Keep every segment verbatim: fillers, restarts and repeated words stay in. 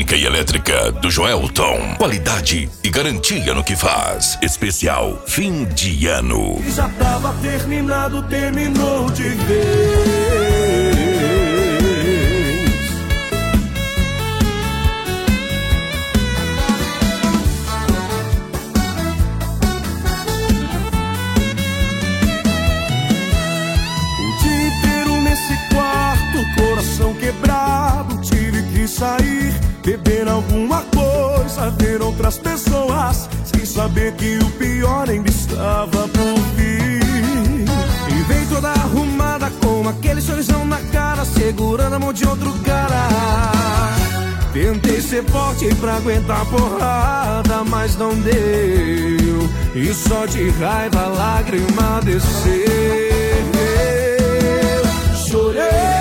mecânica e elétrica do Joelton. Qualidade e garantia no que faz. Especial fim de ano. Já tava terminado, terminou de vez. Coração quebrado, tive que sair, beber alguma coisa, ver outras pessoas, sem saber que o pior ainda estava por vir. E veio toda arrumada com aquele sorrisão na cara, segurando a mão de outro cara. Tentei ser forte pra aguentar a porrada, mas não deu, e só de raiva a lágrima desceu. Chorei,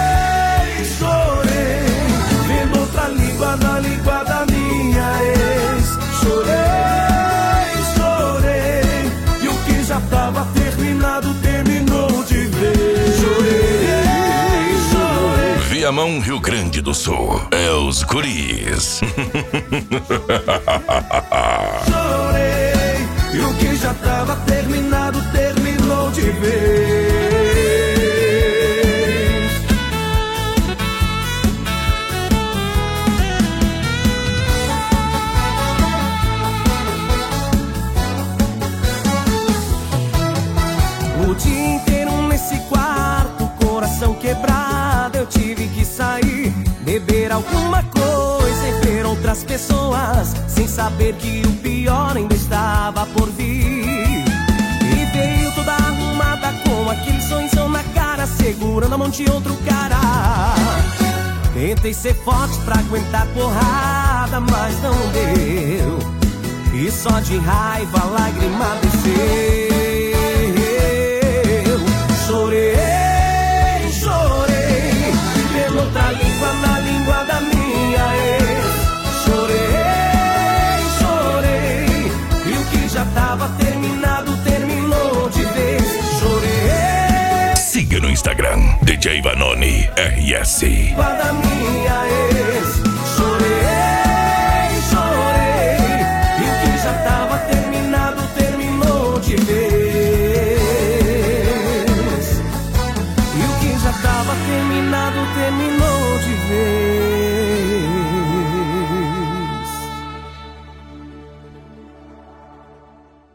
na língua da minha ex. Chorei, chorei, e o que já tava terminado terminou de vez. Chorei, chorei. Viamão, Rio Grande do Sul, é os guris. Chorei, e o que já tava terminado terminou de vez. O dia inteiro nesse quarto, coração quebrado, eu tive que sair, beber alguma coisa e ver outras pessoas, sem saber que o pior ainda estava por vir. E veio toda arrumada com aquele sorrisão na cara, segurando a mão de outro cara. Tentei ser forte pra aguentar porrada, mas não deu, e só de raiva a lágrima desceu. Chorei, chorei, pela outra língua na língua da minha ex. Chorei, chorei, e o que já tava terminado terminou de vez. Chorei. Siga no Instagram, D J Vanoni R S. Da minha ex.